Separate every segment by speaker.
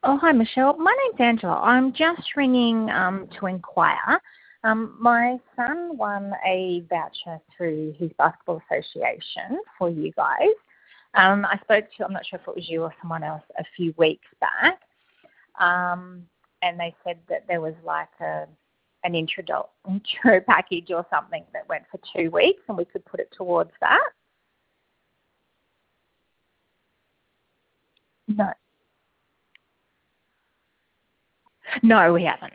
Speaker 1: Oh, hi, Michelle. My name's Angela. I'm just ringing to inquire. My son won a voucher through his basketball association for you guys. I spoke to, I'm not sure if it was you or someone else, a few weeks back, and they said that there was like an intro package or something that went for 2 weeks and we could put it towards that. No. No, we haven't.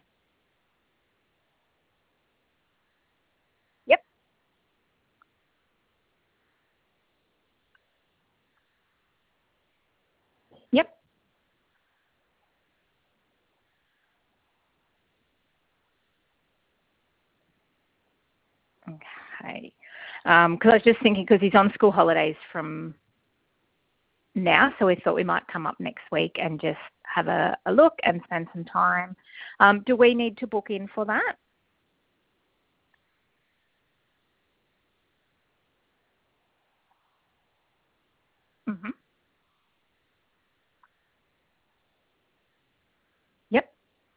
Speaker 1: Yep. Yep. Okay. Because I was just thinking, because he's on school holidays from now, so we thought we might come up next week and just have a look and spend some time. Do we need to book in for that? Hmm. Yep.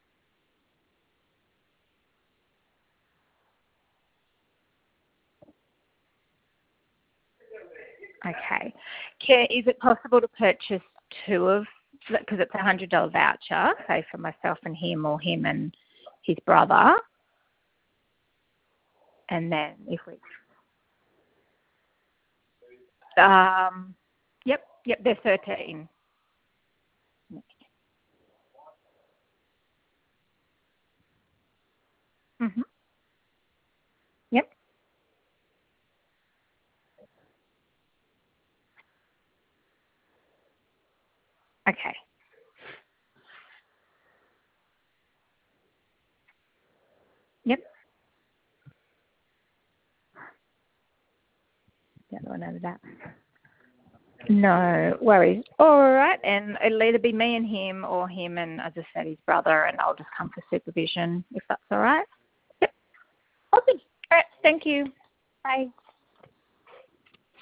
Speaker 1: Okay. Is it possible to purchase two of, because it's $100 voucher, say for myself and him, or him and his brother, and then if we, yep, they're 13. Hmm. Yep. Okay. Yep. The other one over that. No worries. All right, and it'll either be me and him or him and, as I said, his brother, and I'll just come for supervision if that's all right. Yep. Awesome. All right, thank you. Bye.